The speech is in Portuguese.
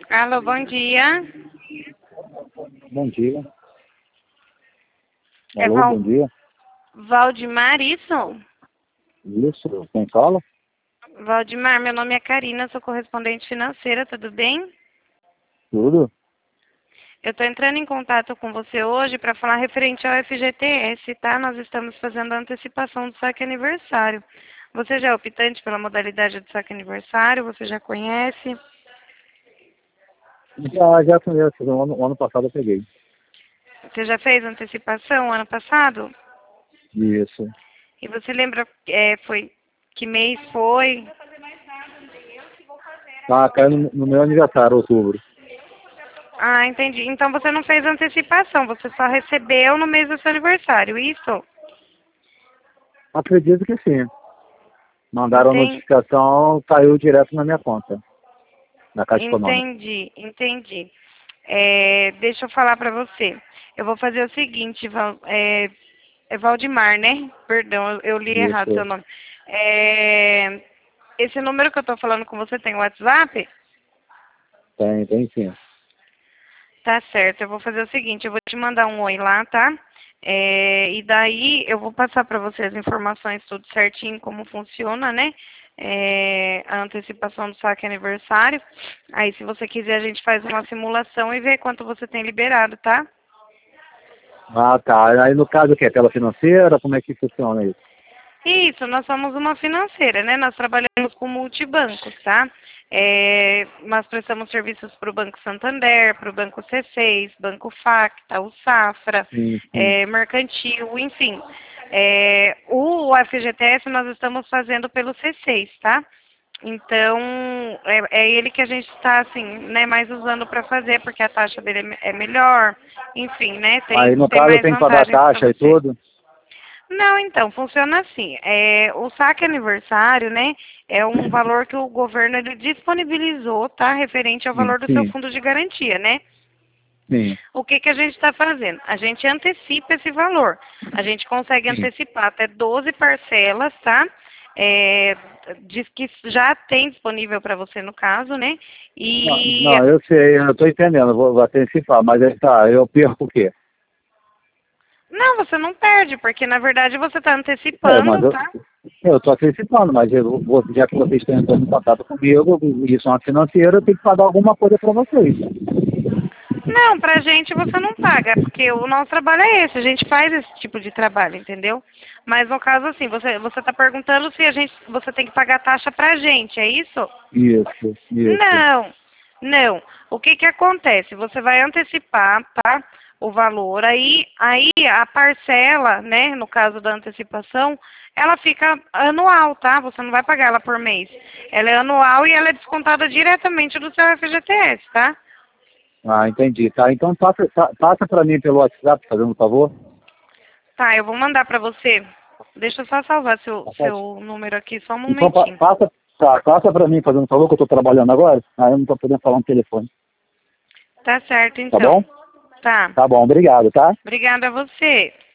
Alô, bom dia. Bom dia. É Alô, bom dia. Valdemar, isso? Isso, quem fala? Valdemar, meu nome é Karina, sou correspondente financeira, tudo bem? Tudo? Eu estou entrando em contato com você hoje para falar referente ao FGTS, tá? Nós estamos fazendo a antecipação do saque aniversário. Você já é optante pela modalidade do saque aniversário? Você já conhece? Já conheço, o ano passado eu peguei. Você já fez antecipação ano passado? Isso. E você lembra foi que mês foi? Tá caindo no meu aniversário, outubro. Ah, entendi. Então você não fez antecipação, você só recebeu no mês do seu aniversário, isso? Acredito que sim. Mandaram a Entendi, notificação, caiu direto na minha conta, na Caixa Econômica. entendi. Deixa eu falar para você. Eu vou fazer o seguinte, é Valdemar, né? Perdão, eu li errado seu Isso. nome. Esse número que eu estou falando com você tem WhatsApp? Tem sim. Tá certo, eu vou fazer o seguinte, eu vou te mandar um oi lá, tá? E daí eu vou passar para você as informações tudo certinho, como funciona, né? A antecipação do saque aniversário. Aí se você quiser a gente faz uma simulação e vê quanto você tem liberado, tá? Ah, tá. Aí no caso o quê? Pela financeira? Como é que funciona isso? Isso, nós somos uma financeira, né? Nós trabalhamos com multibancos, tá? Nós prestamos serviços para o Banco Santander, para o Banco C6, Banco Facta, o Safra, Sim. Mercantil, enfim. O FGTS nós estamos fazendo pelo C6, tá? Então, é ele que a gente está, assim, né, mais usando para fazer, porque a taxa dele é melhor, enfim, né? Aí no Tem caso eu mais tenho que pagar vantagens para taxa e você. tudo? Não, então, funciona assim. O saque aniversário, né, é um valor que o governo ele disponibilizou, tá, referente ao valor do seu Sim, fundo de garantia, né? sim, O que que a gente está fazendo? A gente antecipa esse valor. A gente consegue sim. antecipar até 12 parcelas, tá? É, diz que já tem disponível para você no caso, né? E Não, eu sei, eu tô entendendo, vou antecipar, mas aí tá, eu perco o quê? não, você não perde, porque na verdade você está Mas antecipando, tá? eu estou antecipando, mas já que vocês estão entrando em contato comigo, isso é uma financeira, eu tenho que pagar alguma coisa para vocês. Não, pra gente você não paga, porque o nosso trabalho é esse, a gente faz esse tipo de trabalho, entendeu? Mas no caso assim, você tá perguntando se você tem que pagar taxa pra gente, é isso? Isso. Não, não. O que que acontece? Você vai antecipar, tá? O valor, aí a parcela, né, no caso da antecipação, ela fica anual, tá? Você não vai pagar ela por mês. Ela é anual e ela é descontada diretamente do seu FGTS, tá? Ah, entendi. Tá, então passa para mim pelo WhatsApp, fazendo um favor. Tá, eu vou mandar pra você. Deixa eu só salvar Tá certo? seu número aqui, só um Então momentinho. passa para mim, fazendo um favor, que eu estou trabalhando agora. Aí eu não estou podendo falar no telefone. Tá certo, Tá bom? então. Tá. Tá bom, obrigado, tá? Obrigada a você.